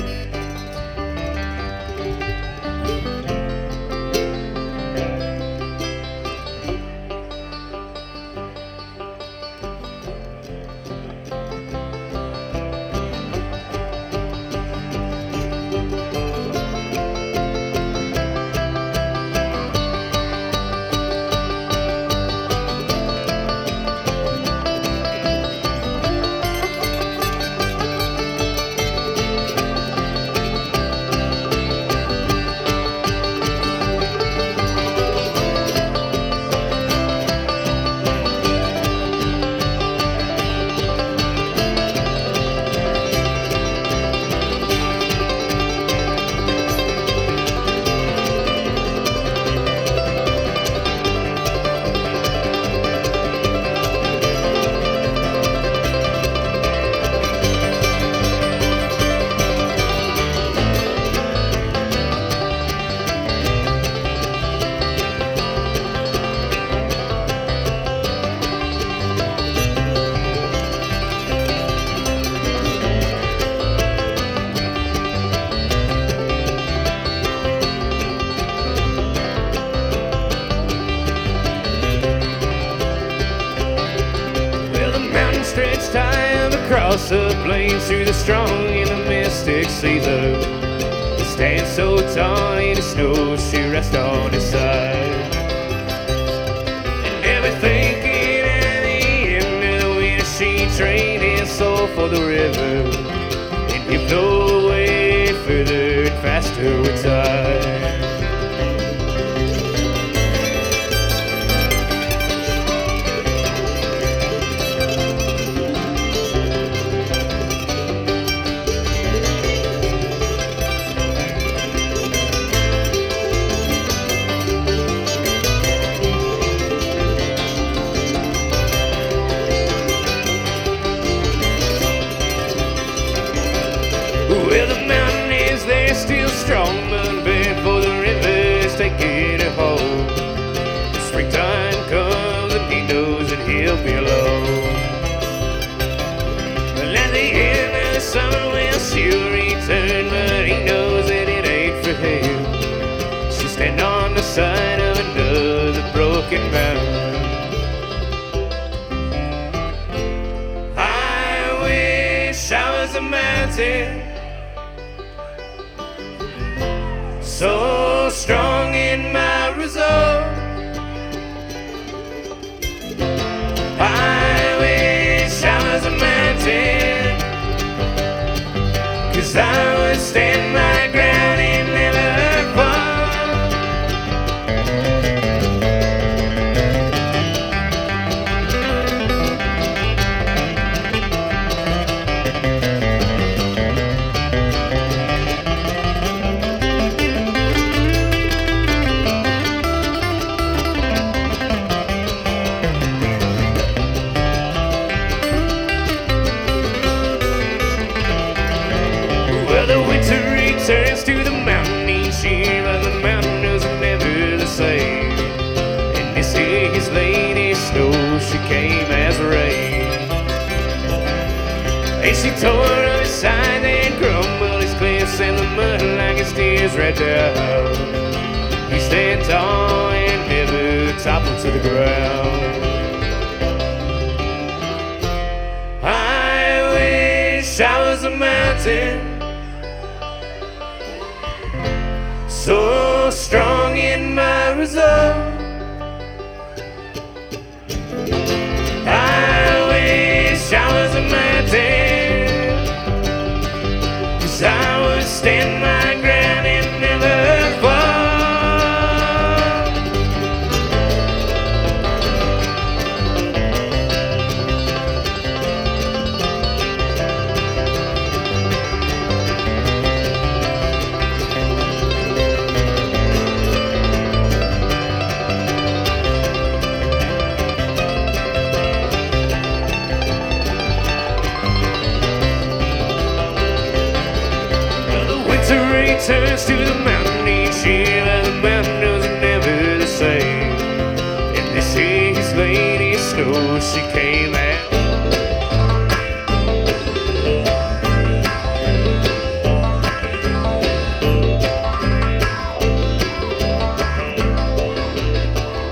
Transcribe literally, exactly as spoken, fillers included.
Stretched high across the plains through the strong and the mystic season. He stands so tall in the snow, she rests on his side. And never thinking at the end of the winter, she trained his soul for the river, and he flew away further and faster with time. Well, the mountain is there still strong, but bad for the rivers taking it home. Springtime comes and he knows that he'll be alone. Well, at the end of the summer, well, she'll return, but he knows that it ain't for him. She'll stand on the side of another broken mountain. I wish I was a mountain, so strong in my resolve. I wish I was a mountain, 'cause I would stand my ground and never fall. Well, the winter returns to the mountain each year, but the mountain is never the same. And this year his lady snow, she came as rain. And she tore up his side and crumbled his cliffs, and the mud like his tears right down. He stand tall and never toppled to the ground. I wish I was a mountain, so strong in my resolve. I wish I was a mountain, 'cause I would stand my ground and never fall. Returns to the